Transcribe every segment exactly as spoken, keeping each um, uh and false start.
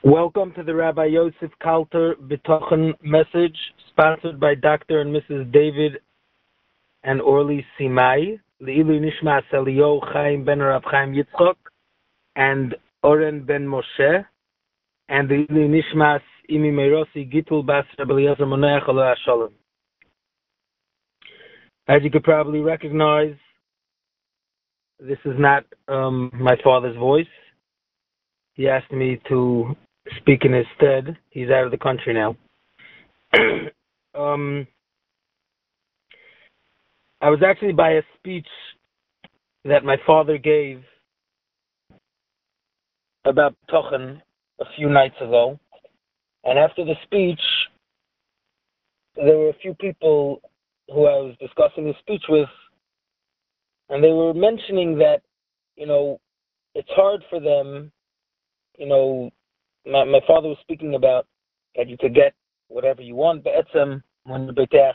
Welcome to the Rabbi Yosef Kalter B'tochen message, sponsored by Doctor and Missus David and Orly Simai, Le'ilu Nishmas Eliyahu Chaim Ben Rav Chaim Yitzchok, and Oren Ben Moshe, and the Le'ilu Nishmas Imi Meirosi Gitul Bas Rabbi Eliezer Moneach Alei Shalom. As you could probably recognize, this is not um, my father's voice. He asked me to speak in his stead. He's out of the country now. um, I was actually by a speech that my father gave about Tochen a few nights ago. And after the speech, there were a few people who I was discussing the speech with, and they were mentioning that, you know, it's hard for them, you know, my, my father was speaking about that you could get whatever you want, be'etzem, when you're beteach.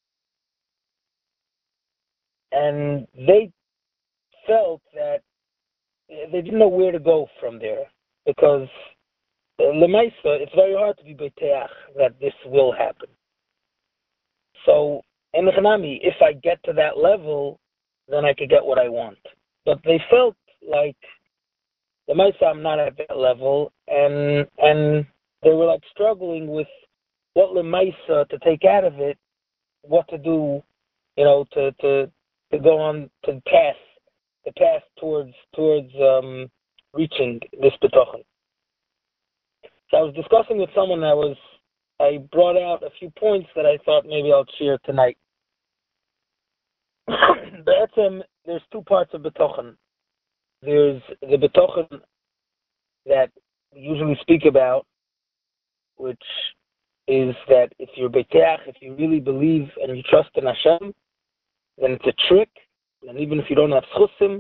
And they felt that they didn't know where to go from there, because lemaisa, it's very hard to be beteach that this will happen. So, in Hanami, if I get to that level, then I could get what I want. But they felt like lemaisa, I'm not at that level, and and they were like struggling with what lemaisa to take out of it, what to do, you know, to to to go on to the path, the path towards towards um, reaching this betochen. So I was discussing with someone. I was I brought out a few points that I thought maybe I'll share tonight. Be'etzem, there's two parts of betochen. There's the betochen that we usually speak about, which is that if you're beteach, if you really believe and you trust in Hashem, then it's a trick, and even if you don't have schusim,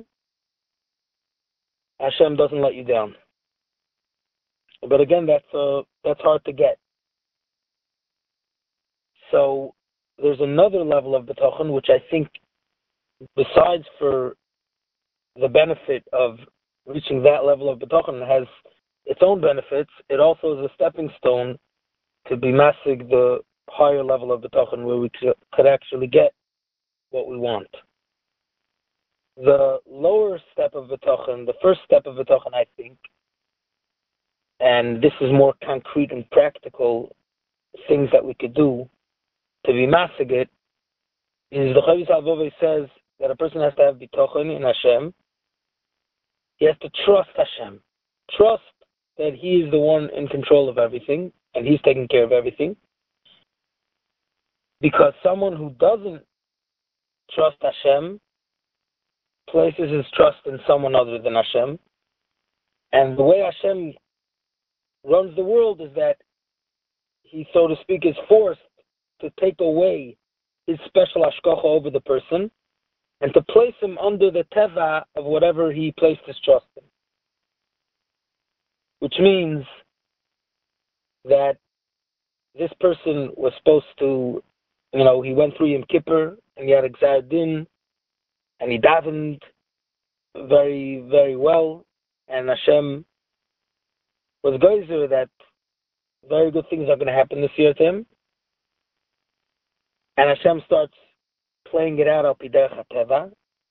Hashem doesn't let you down. But again, that's uh, that's hard to get. So there's another level of betochen, which I think, besides for the benefit of reaching that level of betochen, has its own benefits. It also is a stepping stone to be masig the higher level of betochen, where we could actually get what we want. The lower step of betochen, the first step of betochen, I think, and this is more concrete and practical things that we could do to be masig it, is the Chavis Alvove says that a person has to have betochen in Hashem. He has to trust Hashem. Trust that He is the one in control of everything, and He's taking care of everything. Because someone who doesn't trust Hashem places his trust in someone other than Hashem. And the way Hashem runs the world is that He, so to speak, is forced to take away His special hashgacha over the person and to place him under the teva of whatever he placed his trust in. Which means that this person was supposed to, you know, he went through Yom Kippur and he had a Gzar Din and he davened very, very well, and Hashem was geyser that very good things are going to happen this year to him. And Hashem starts playing it out al pi derech hateva.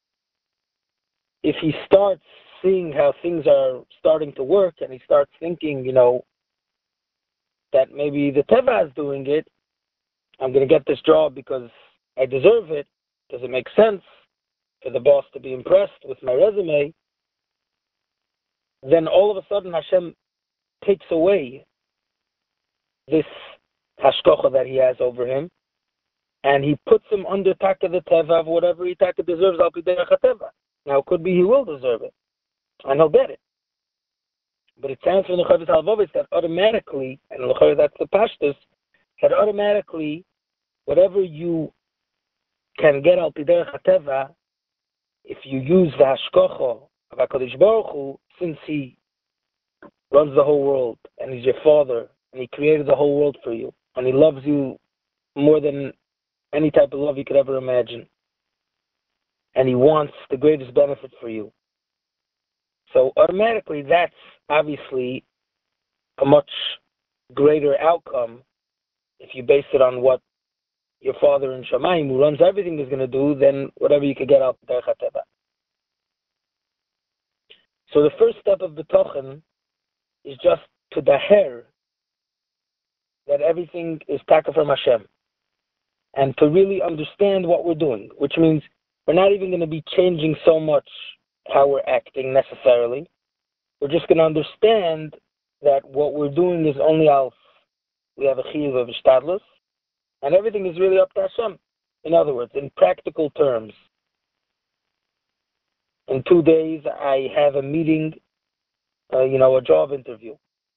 If he starts seeing how things are starting to work and he starts thinking, you know, that maybe the teva is doing it, I'm going to get this job because I deserve it. Does it make sense for the boss to be impressed with my resume? Then all of a sudden Hashem takes away this hashgacha that he has over him, and he puts him under taka the teva of whatever he taka deserves al pi derech hateva. Now it could be he will deserve it, and he'll get it. But it sounds from the Chavis Halvovis that automatically, and that's the pashtus, that automatically whatever you can get al pi derech hateva, if you use the hashgacha of HaKadosh Baruch Hu, since He runs the whole world, and He's your Father, and He created the whole world for you, and He loves you more than any type of love you could ever imagine, and He wants the greatest benefit for you. So automatically, that's obviously a much greater outcome if you base it on what your father in Shamayim, who runs everything, is going to do than whatever you could get out of Derech HaTeva. So the first step of B'tochen is just to daher that everything is taka from Hashem, and to really understand what we're doing, which means we're not even going to be changing so much how we're acting necessarily. We're just going to understand that what we're doing is only al. We have a chiyuv of ishtadlus, and everything is really up to Hashem. In other words, in practical terms, in two days I have a meeting, uh, you know, a job interview.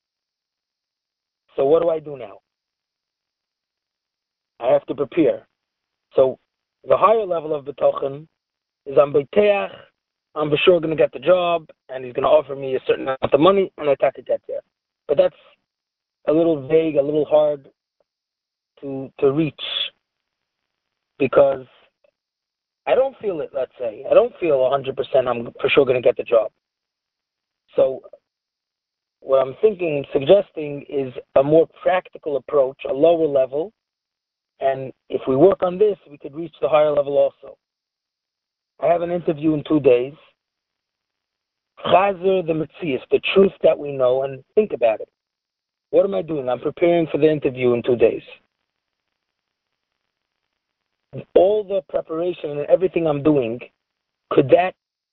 So what do I do now? I have to prepare. So the higher level of betochen is I'm beteach, I'm for sure going to get the job, and he's going to offer me a certain amount of money, and I have to get there. But that's a little vague, a little hard to to reach, because I don't feel it, let's say. I don't feel one hundred percent I'm for sure going to get the job. So what I'm thinking, suggesting, is a more practical approach, a lower level, and if we work on this, we could reach the higher level also. I have an interview in two days. Chazer the Metzias, the truth that we know, and think about it. What am I doing? I'm preparing for the interview in two days. All the preparation and everything I'm doing, could that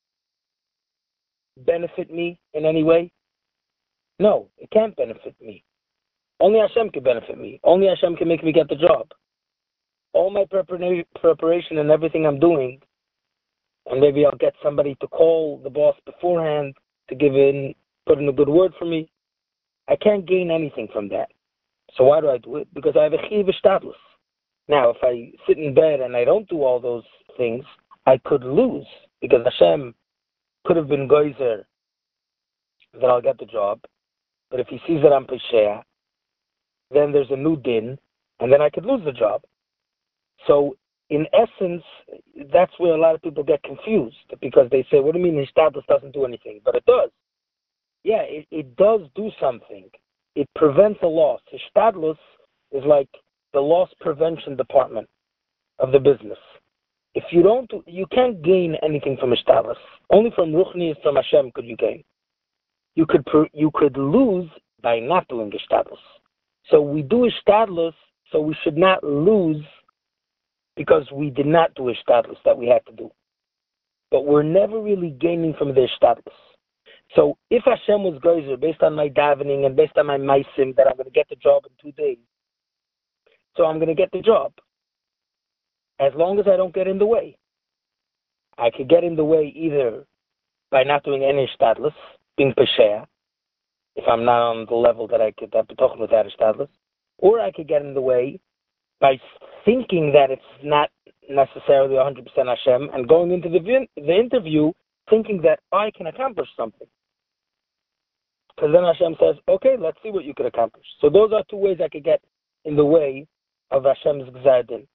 benefit me in any way? No, it can't benefit me. Only Hashem can benefit me. Only Hashem can make me get the job. All my prepara- preparation and everything I'm doing, and maybe I'll get somebody to call the boss beforehand to give in, put in a good word for me. I can't gain anything from that. So why do I do it? Because I have a chiyuv ishtadlus. Now, if I sit in bed and I don't do all those things, I could lose, because Hashem could have been geyser that I'll get the job. But if he sees that I'm pesheah, then there's a new din, and then I could lose the job. So, in essence, that's where a lot of people get confused, because they say, what do you mean Hishtadlus doesn't do anything? But it does. Yeah, it, it does do something. It prevents a loss. Hishtadlus is like the loss prevention department of the business. If you don't, do, you can't gain anything from Hishtadlus. Only from Ruchni, from Hashem, could you gain. You could you could lose by not doing Hishtadlus. So we do Hishtadlus, so we should not lose because we did not do Hishtadlus that we had to do. But we're never really gaining from the Hishtadlus. So if Hashem was geyser, based on my davening and based on my maisim, that I'm going to get the job in two days, so I'm going to get the job. As long as I don't get in the way. I could get in the way either by not doing any Hishtadlus, being pesheah, if I'm not on the level that I could have betochen without Hishtadlus, or I could get in the way by thinking that it's not necessarily one hundred percent Hashem, and going into the, the interview thinking that I can accomplish something. Because then Hashem says, okay, let's see what you can accomplish. So those are two ways I could get in the way of Hashem's Gzar Din.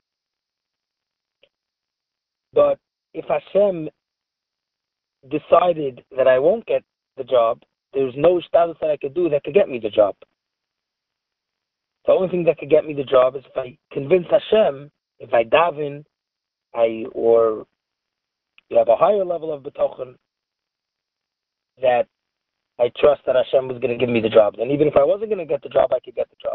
But if Hashem decided that I won't get the job, there's no status that I could do that could get me the job. The only thing that could get me the job is if I convince Hashem, if I daven, I or you have a higher level of betochen, that I trust that Hashem was going to give me the job. And even if I wasn't going to get the job, I could get the job.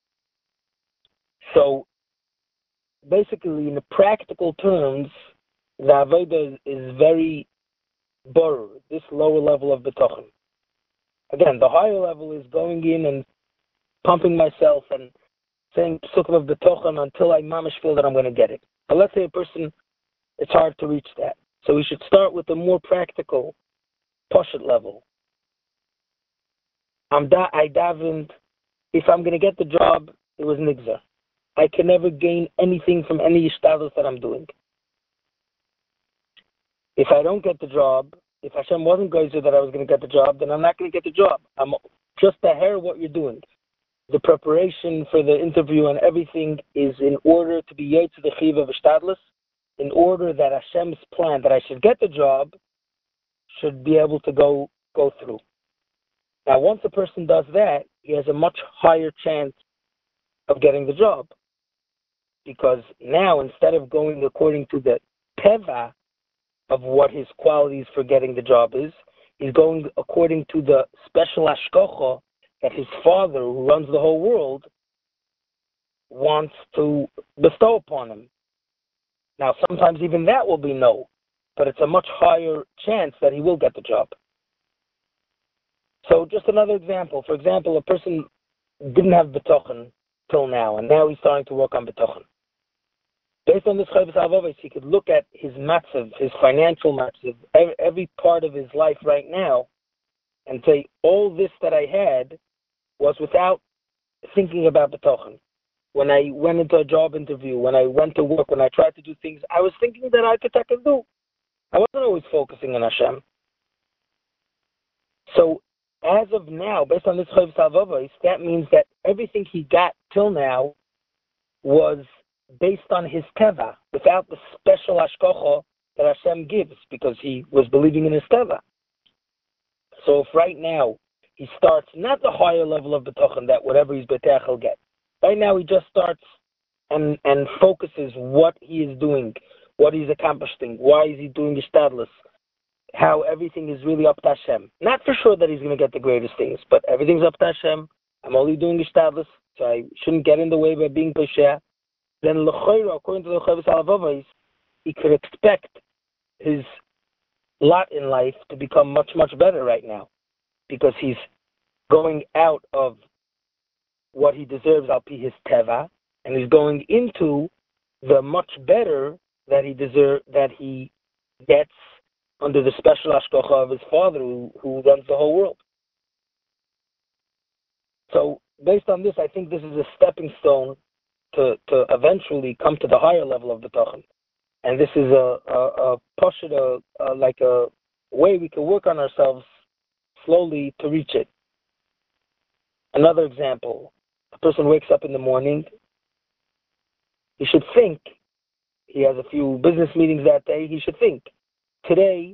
So basically, in the practical terms, the avodah is, is very borur, this lower level of betochen. Again, the higher level is going in and pumping myself and saying psukim of betochen until I mamish feel that I'm going to get it. But let's say a person, it's hard to reach that. So we should start with the more practical, poshet level. I'm da- I davened, if I'm going to get the job, it was nigzar. I can never gain anything from any ishtadlus that I'm doing. If I don't get the job, if Hashem wasn't geyser that I was going to get the job, then I'm not going to get the job. I'm just to hear what you're doing. The preparation for the interview and everything is in order to be yotze the chiyuv of ishtadlus, in order that Hashem's plan that I should get the job should be able to go go through. Now, once a person does that, he has a much higher chance of getting the job. Because now, instead of going according to the teva of what his qualities for getting the job is, he's going according to the special hashgacha that his father, who runs the whole world, wants to bestow upon him. Now, sometimes even that will be no, but it's a much higher chance that he will get the job. So just another example. For example, a person didn't have betochen till now, and now he's starting to work on betochen. Based on this Chovos HaLevavos, he could look at his matzav, his financial matzav, every part of his life right now, and say, all this that I had was without thinking about betochen. When I went into a job interview, when I went to work, when I tried to do things, I was thinking that I could, I could do. I wasn't always focusing on Hashem. So, as of now, based on this Chovos HaLevavos, that means that everything he got till now was based on his teva, without the special hashgacha that Hashem gives, because he was believing in his teva. So if right now he starts not the higher level of betochen that whatever he's betech he'll get. Right now he just starts and and focuses what he is doing, what he's accomplishing, why is he doing hishtadlus, how everything is really up to Hashem. Not for sure that he's going to get the greatest things, but everything's up to Hashem. I'm only doing hishtadlus, so I shouldn't get in the way by being pesher. Then l'choira, according to the Chovos HaLevavos, he could expect his lot in life to become much, much better right now, because he's going out of what he deserves al pi his teva, and he's going into the much better that he deserve that he gets under the special hashgacha of his father, who, who runs the whole world. So, based on this, I think this is a stepping stone to, to eventually come to the higher level of betochen. And this is a, a, a push it, a, a, like a way we can work on ourselves slowly to reach it. Another example, a person wakes up in the morning, he should think, he has a few business meetings that day, he should think, today,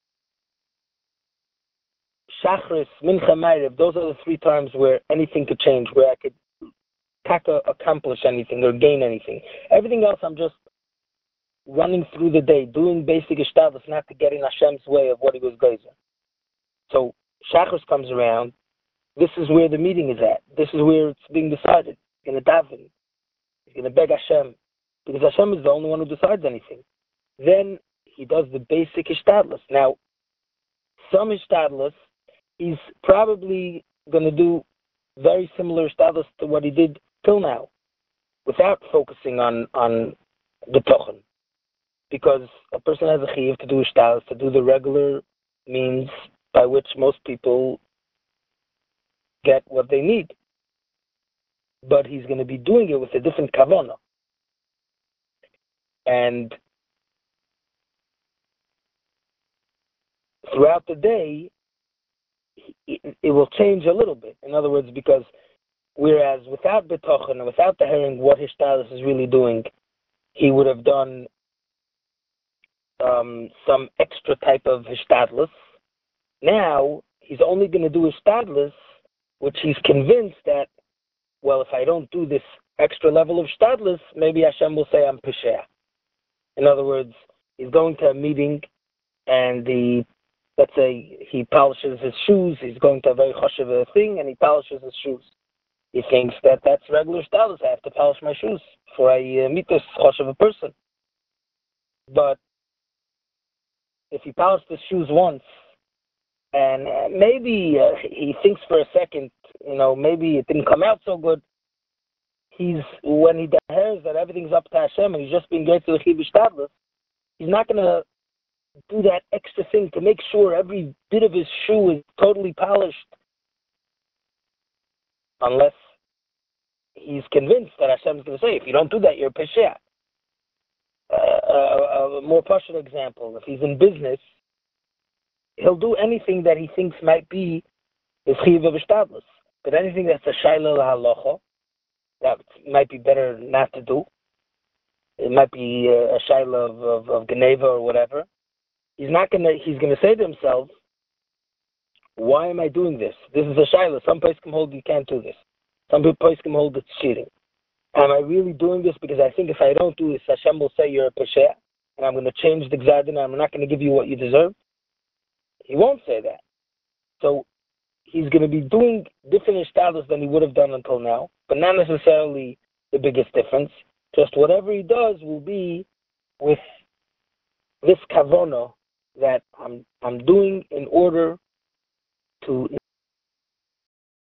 Shachris, Mincha, Ma'ariv, those are the three times where anything could change, where I could taka, accomplish anything or gain anything. Everything else, I'm just running through the day, doing basic hishtadlus, not to get in Hashem's way of what he was geyser. So Shachris comes around. This is where the meeting is at. This is where it's being decided. He's going to daven. He's going to beg Hashem, because Hashem is the only one who decides anything. Then he does the basic hishtadlus. Now, some hishtadlus, he's probably going to do very similar hishtadlus to what he did till now, without focusing on on the tochen, because a person has a chiyuv to do hishtadlus, to do the regular means by which most people get what they need. But he's going to be doing it with a different kavanah. And throughout the day, it, it will change a little bit. In other words, because whereas without betochen and without the hearing what hishtadlus is really doing, he would have done um, some extra type of hishtadlus. Now, he's only going to do hishtadlus, which he's convinced that, well, if I don't do this extra level of hishtadlus, maybe Hashem will say I'm pesher. In other words, he's going to a meeting, and the, let's say he polishes his shoes, he's going to a very choshev thing, and he polishes his shoes. He thinks that that's regular hishtadlus. I have to polish my shoes before I uh, meet this choshev person. But if he polished his shoes once, and uh, maybe uh, he thinks for a second, you know, maybe it didn't come out so good. He's, when he hears that everything's up to Hashem and he's just being great to the Chiv Hishtadlus, he's not going to do that extra thing to make sure every bit of his shoe is totally polished, unless he's convinced that Hashem is going to say, if you don't do that, you're a pesher. Uh, a, a more partial example, if he's in business, he'll do anything that he thinks might be his Chiv Hishtadlus. But anything that's a shayla lahalacha, that might be better not to do. It might be a shayla of, of, of Geneva or whatever. He's not gonna. He's gonna say to himself, Why am I doing this? This is a shayla. Some place can hold you can't do this. Some place can hold it's cheating. Am I really doing this because I think if I don't do this, Hashem will say you're a pesher, and I'm going to change the gzadin, and I'm not going to give you what you deserve? He won't say that. So he's going to be doing different ishtalos than he would have done until now, but not necessarily the biggest difference. Just whatever he does will be with this kavana that I'm I'm doing in order to